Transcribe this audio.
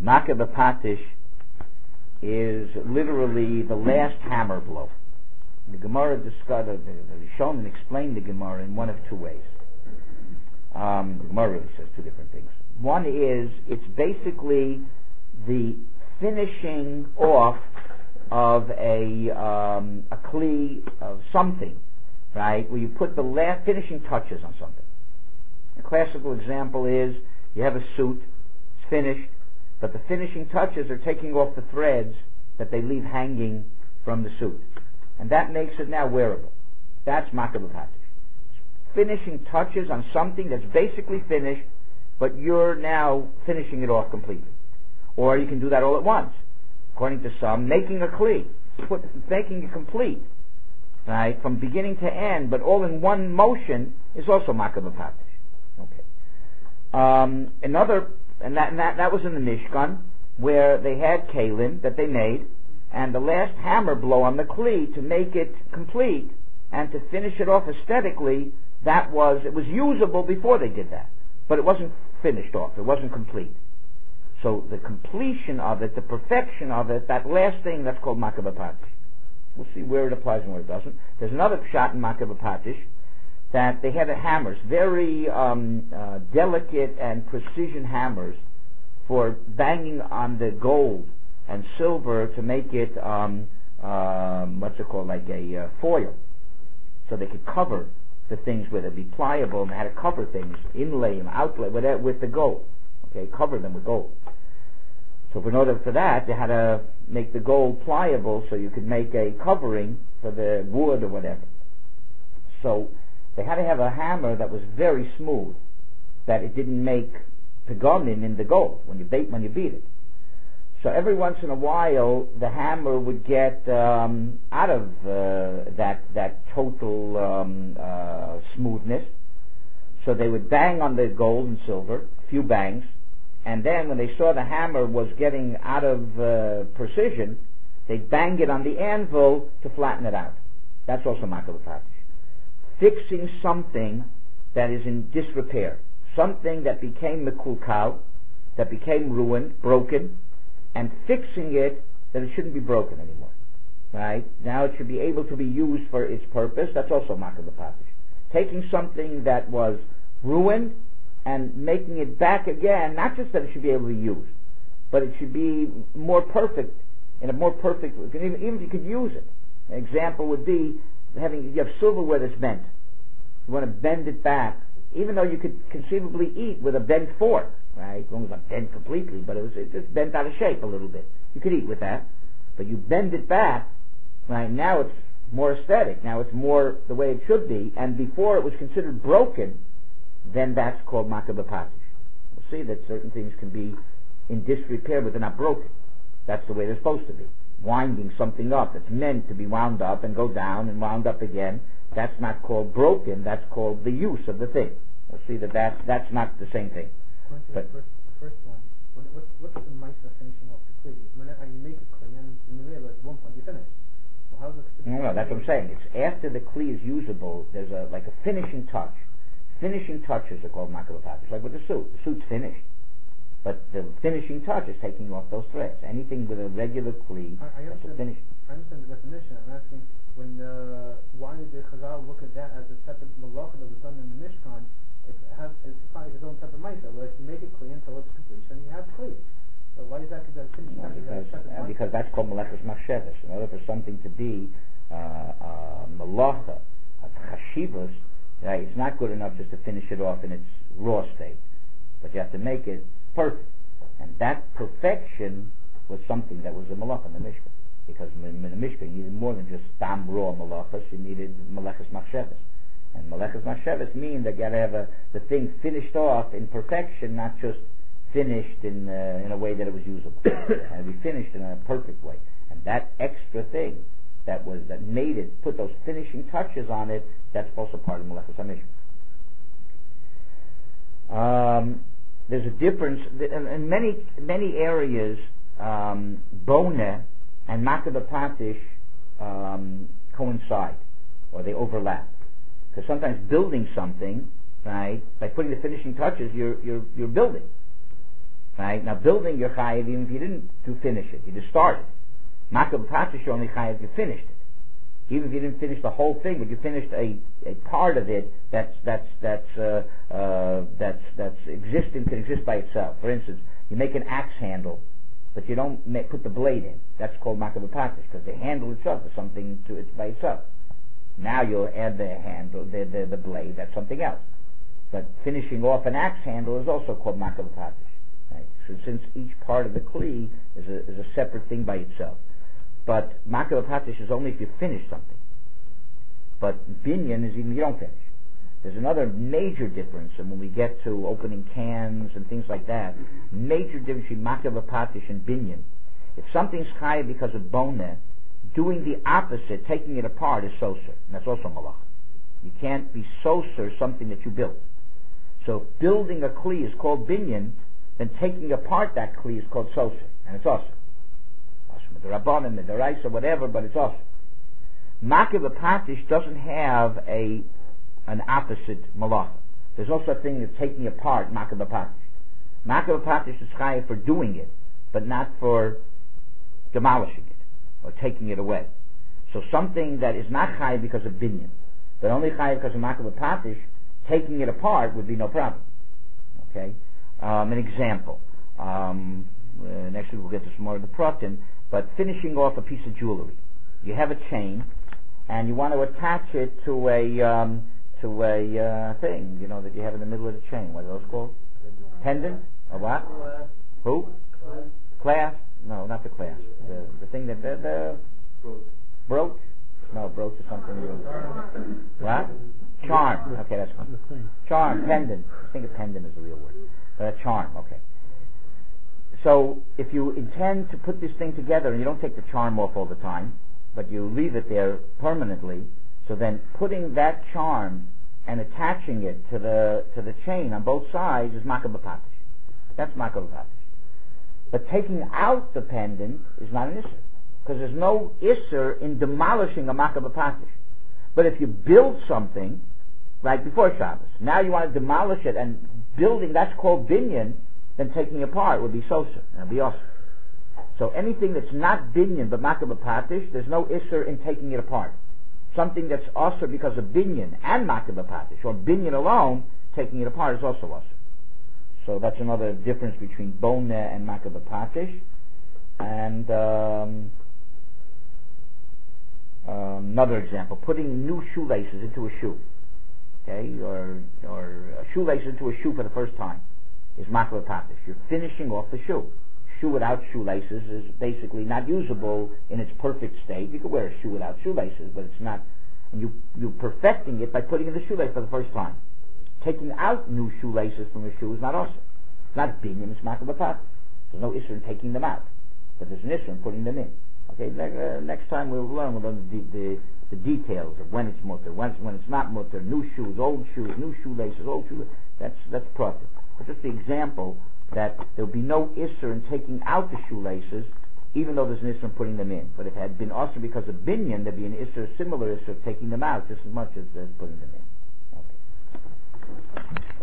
Makeh b'patish is literally the last hammer blow. The Gemara discussed, the Rishonim explained the Gemara in one of two ways. The Gemara really says two different things. One is, it's basically the finishing off of a kli of something, right? Where you put the last finishing touches on something. A classical example is, you have a suit, it's finished, but the finishing touches are taking off the threads that they leave hanging from the suit. And that makes it now wearable. That's Makeh b'patish. Finishing touches on something that's basically finished, but you're now finishing it off completely. Or you can do that all at once. According to some, making a kli, making it complete, right, from beginning to end, but all in one motion, is also Makeh b'patish. Okay. That was in the Mishkan, where they had kalim that they made, and the last hammer blow on the kli to make it complete and to finish it off aesthetically, it was usable before they did that, but it wasn't finished off, it wasn't complete. So the completion of it, the perfection of it, that last thing, that's called Makeh b'patish. We'll see where it applies and where it doesn't. There's another pshat in Makeh b'patish, that they had hammers, very delicate and precision hammers for banging on the gold and silver to make it what's it called, like a foil, so they could cover the things with it, be pliable, and they had to cover things, inlay them, outlay with the gold. Okay, cover them with gold. So in order for that, they had to make the gold pliable so you could make a covering for the wood or whatever. So they had to have a hammer that was very smooth, that it didn't make pegomim in the gold when you beat it. So every once in a while, the hammer would get out of that total smoothness. So they would bang on the gold and silver, a few bangs, and then when they saw the hammer was getting out of precision, they'd bang it on the anvil to flatten it out. That's also Makeh b'patish. Fixing something that is in disrepair, something that became mekulkal, that became ruined, broken, and fixing it that it shouldn't be broken anymore. Right? Now it should be able to be used for its purpose. That's also Makeh b'patish. Taking something that was ruined and making it back again, not just that it should be able to be used, but it should be more perfect, in a more perfect, even if you could use it. An example would be you have silverware that's bent. You want to bend it back, even though you could conceivably eat with a bent fork, right? As long as not bent completely, but it just bent out of shape a little bit. You could eat with that, but you bend it back, right? Now it's more aesthetic. Now it's more the way it should be, and before it was considered broken, then that's called Makeh b'patish. We'll see that certain things can be in disrepair, but they're not broken. That's the way they're supposed to be. Winding something up that's meant to be wound up and go down and wound up again, that's not called broken, that's called the use of the thing. We'll see that's not the same thing. But the first one, what's the Maisa finishing off the kli? When you make a kli and in the middle at one point you finish. Well, how's it? No, that's what I'm saying. It's after the kli is usable, there's a finishing touch. Finishing touches are called Makeh b'patish. Like with the suit. The suit's finished, but the finishing touch is taking off those threads. Anything with a regular kli, that's a finish. I understand the definition. I'm asking, why did the Chazal look at that as a separate malacha that was done in the Mishkan? It's like its own separate Maisa. Where if you make it kli until it's completion, you have kli. So why is that? Because finishing touch. Because that's called malachas machshavas. In order for something to be malacha, chashivas, right, it's not good enough just to finish it off in its raw state, but you have to make it perfect. And that perfection was something that was a malacha in the Mishkan. Because in the Mishkan you needed more than just stam raw malachas, you needed malachas machshavas. And malachas machshavas mean that you got to have the thing finished off in perfection, not just finished in a way that it was usable. And be finished in a perfect way. And that extra thing that made it, put those finishing touches on it, that's also part of malachas hamishkan. There's a difference in many areas. Bona and Makeh b'patish coincide, or they overlap. Because sometimes building something, right, by putting the finishing touches, you're building, Right? Now building your chayiv even if you didn't finish it, you just started. Makah b'patish you're only chayiv if you finished it. Even if you didn't finish the whole thing, but you finished a part of it that's existing, can exist by itself. For instance, you make an axe handle, but you don't put the blade in. That's called makah b'patish because the handle itself is something to it by itself. Now you'll add the handle, the blade. That's something else. But finishing off an axe handle is also called makah b'patish. Right? So since each part of the kli is a separate thing by itself. But makah b'patish is only if you finish something. But binyan is even if you don't finish. There's another major difference, and when we get to opening cans and things like that, major difference between makah b'patish and binyan. If something's chayav because of boneh, doing the opposite, taking it apart, is soser. And that's also malacha. You can't be soser something that you built. So if building a kli is called binyan, then taking apart that kli is called soser. And it's also. Rabbanim, Midaraisa, whatever, but it's also. Makah b'patish doesn't have an opposite malacha. There's no such thing as taking apart makah b'patish. Makah b'patish is chayav for doing it, but not for demolishing it or taking it away. So something that is not chayav because of binyan, but only chayav because of makah b'patish, taking it apart would be no problem. Okay, an example. Next week we'll get to some more of the pratim. But finishing off a piece of jewelry, you have a chain, and you want to attach it to a thing, that you have in the middle of the chain. What are those called? Pendant? Or what? Who? Clasp? No, not the clasp. The thing that the brooch? No, brooch is something you. What? Charm. Okay, that's fine. Charm, pendant. I think a pendant is the real word. Charm. Okay. So if you intend to put this thing together and you don't take the charm off all the time, but you leave it there permanently, so then putting that charm and attaching it to the chain on both sides is makah b'patish. That's makah b'patish. But taking out the pendant is not an isser, because there's no isser in demolishing a makah b'patish. But if you build something, like before Shabbos, now you want to demolish it and building, that's called binyan, then taking apart would be soser, and it'd be awesome. So anything that's not binyan but makah b'patish, there's no isser in taking it apart. Something that's also because of binyan and makah b'patish, or binyan alone, taking it apart is also also. So that's another difference between boneh and makah b'patish. And another example, putting new shoelaces into a shoe, okay, or a shoelace into a shoe for the first time is makah b'patish. You're finishing off the shoe. Shoe without shoelaces is basically not usable in its perfect state. You could wear a shoe without shoelaces, but it's not. And you're perfecting it by putting in the shoelace for the first time. Taking out new shoelaces from a shoe is not awesome. It's not binyan, it's makah b'patish. There's no issue in taking them out, but there's an issue in putting them in. Okay, next time we'll learn the details of when it's mutter, when it's not mutter, new shoes, old shoes, new shoelaces, old shoelaces. That's proper. But just the example that there will be no isser in taking out the shoelaces, even though there's an isser in putting them in. But if it had been also because of binyan, there'd be an isser, similar isser of taking them out just as much as putting them in. Okay.